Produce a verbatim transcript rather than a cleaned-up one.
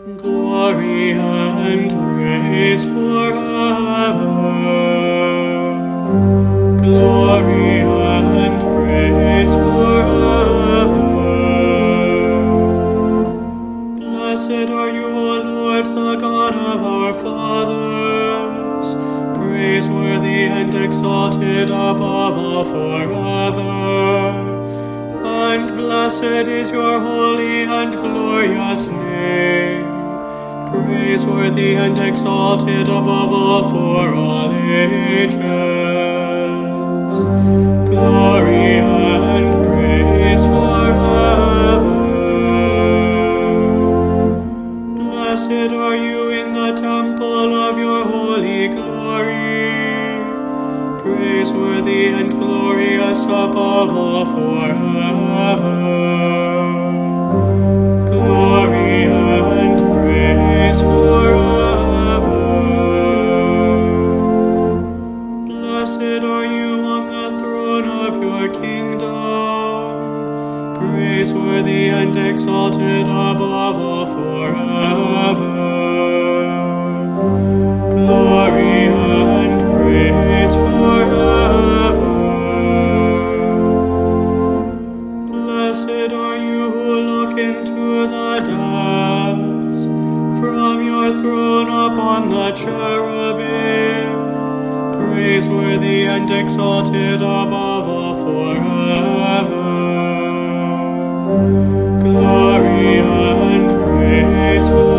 glory and praise forever. Glory and praise forever. Blessed are you, O Lord, the God of our fathers, praiseworthy and exalted above all forever. And blessed is your holy and glorious name, praiseworthy and exalted above all for all ages. Glory and praise forever. Blessed are you in the temple of your holy glory, praiseworthy and glorious above all forever. Glory and praise forever. Blessed are you on the throne of your kingdom, praiseworthy and exalted above all forever. Glory and praise forever. Blessed are you who look into the depths, from your throne upon the cherubim, praiseworthy and exalted above all forever. Glory and praise forever.